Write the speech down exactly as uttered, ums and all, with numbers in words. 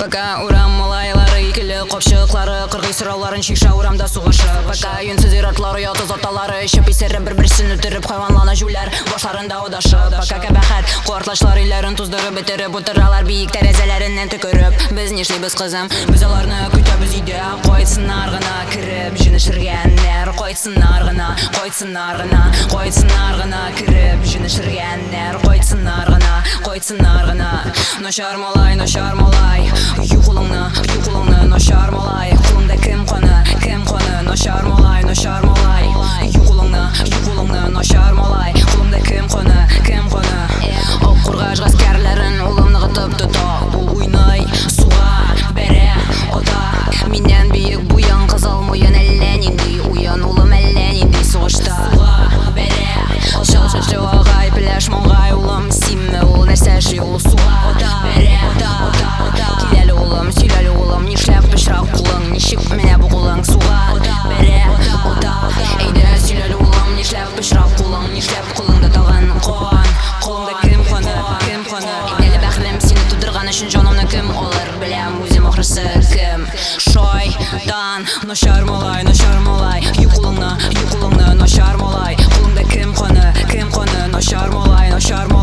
Пока урам малайлары икілі қопшықлары қырғи сұрауларын шиша урамда суғашы. Пока юнсыз иратлары ұяты затталары ішіп есері бір-бірсін үтіріп хайванлана жүлер башларында одашы. Пока кәбәхәт қуартлашлар үйлерін туздырып бітіріп отыралар биік тәрәзелерінен түкіріп. Біз нешлейбіз қызым, біз аларны күтәбіз үйде. Қойсынар ғына кіріп жінішіргеннер, қойсынар ғына, қойсынар ғына, қойсынар ғына кіріп жінішіргеннер, қойсынар ғына, қойсынар ғына. Ношар малай, ношар малай, үй құлыңны, үй құлыңны, ношар малай. Құлыңда кім қоны, кім қоны, ношар малай, ношар малай. Үй құлыңны, үй құлыңны, ношар малай. Құлыңда кім қоны, кім қоны. Оқ қорғаш ғаскерлерін ұлымны ғытып тұта. Уйнай, суға, бәрі, ота. Менен бейік бұян қызыл мұйын әлі нендей. Уян ұлым әлі нендей соғышта. Суға, бәрі, ота. Шыл-шыл ағай, піләш маңғай ұлым. Симме ол нәрсе жи ол суға, ота. Бәрі, ота, ота. Келелі ұлым, сөйлелі ұлым. Нешләп пішрақ құлың, нешіп мене бұл құлың. Суға, бәрі, ота. Әйді сөйлелі ұлым, нешләп пішрақ құлың. Нешләп құлыңды талған қоған. Құлыңда кім қоны, кім қоны. Әлі бәқілім сені тудырған үшін жанымны кім олар. Білем өзім оқырсы кім. Шойдан, ношар малай, ношар малай. Үй құлыңны, үй құлыңны, ношар малай. Құлыңда кім қоны, кім қоны, ношар малай, ношар малай.